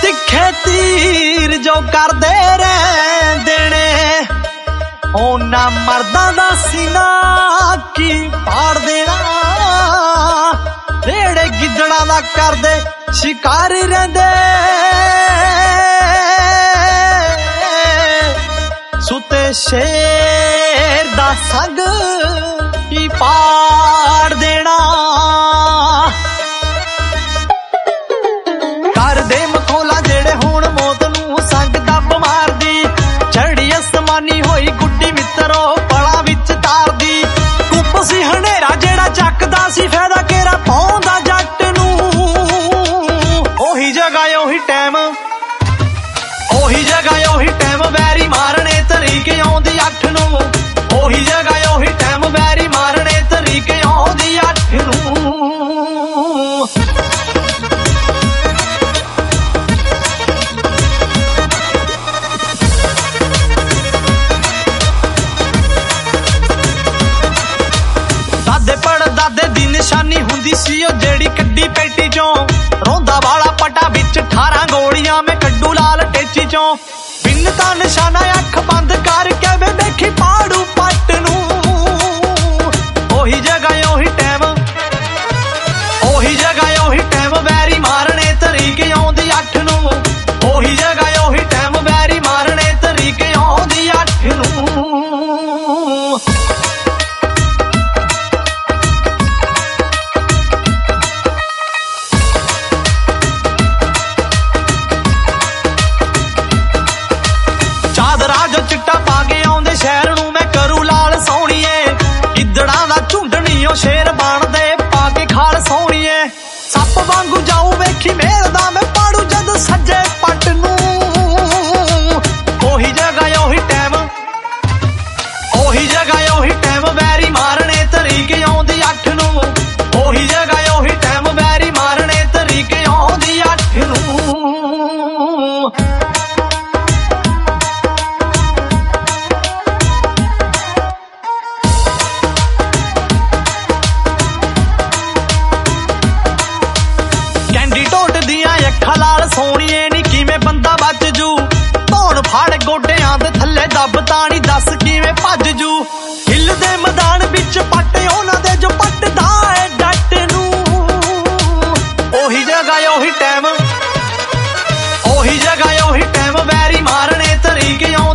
ਤਿੱਖੇ तीर जो करदे रहंदे ने ओना मर्दां दा सीना की पाड़ देना रेड़े गिद्दड़ां दा करदे शिकार रहिंदे सुते शेर दा संग की पाड़ देना कर दे मखौला जेड़े हुण मौत नूं संग दब मारदी चढ़ी असमानी होई गुड्डी मित्रो पला विच तारदी कुप सी हनेरा जेड़ा चकदा सी फैदा केरा पाउंदा जट नूं ओही जगह ओही टाइम वैरी मारने तरीके आउंदी अठ नूं ओही जगह ओही टाइम वैरी मारने तरीके आउंदी अठ नूं दादे दी निशानी हुंदी सी ओ जेड़ी कड्डी पेटी चों रोंदा वाला पटा विच 18 गोलियां में कड्डू लाल टेची चों बिन ता निशाना अख बंद करके वे देखी पाड़ू पट नूं ओही जगह ओही टाइम वैरी मारने तरीके आउंदी अठ नूं ओही जगह ओही टाइम वैरी मारने तरीके आउंदी अठ नूं शहर नूं मैं करूं लाल सोहणीए गिद्दड़ां दा झुंडणीओ शेर बनदे पाके खाल सोहणीए सप वांगू जाऊं वेखी मेलदा मैं पाड़ू जद सज्जे पट नूं ओही जगह ओही टाइम वैरी मारने तरीके आउंदी अठ नूं ओही जगह ओही टाइम वैरी मारने तरीके आउंदी अठ नूं लाल सोहणीए नी किवें बंदा बच जू धौण फाड़ गोडियां दे थल्ले दब ताणी दस किवें भज जू हिलदे मैदान विच पट उहनां दे जो पटदा है डट नूं ओही जगह ओही टाइम वैरी मारने तरीके